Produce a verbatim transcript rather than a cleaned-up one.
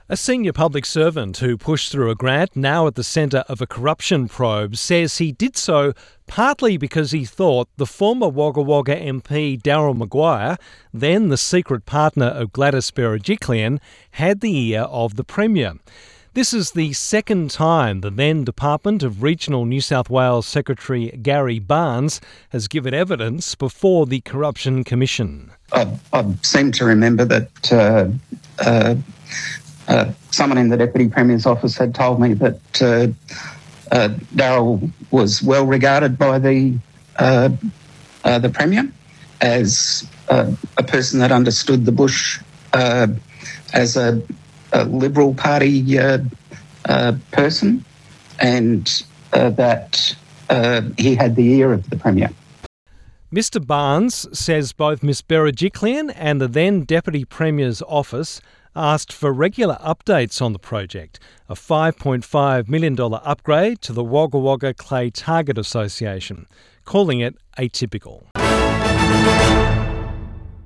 A senior public servant who pushed through a grant, now at the centre of a corruption probe, says he did so partly because he thought the former Wagga Wagga M P Daryl Maguire, then the secret partner of Gladys Berejiklian, had the ear of the Premier. This is the second time the then Department of Regional New South Wales Secretary Gary Barnes has given evidence before the Corruption Commission. I, I seem to remember that uh, uh, uh, someone in the Deputy Premier's office had told me that uh, uh, Daryl was well regarded by the uh, uh, the Premier as uh, a person that understood the bush uh, as a, a Liberal Party uh, uh, person, and uh, that uh, he had the ear of the Premier. Mister Barnes says both Miss Berejiklian and the then Deputy Premier's office asked for regular updates on the project, a five point five million dollars upgrade to the Wagga Wagga Clay Target Association, calling it atypical.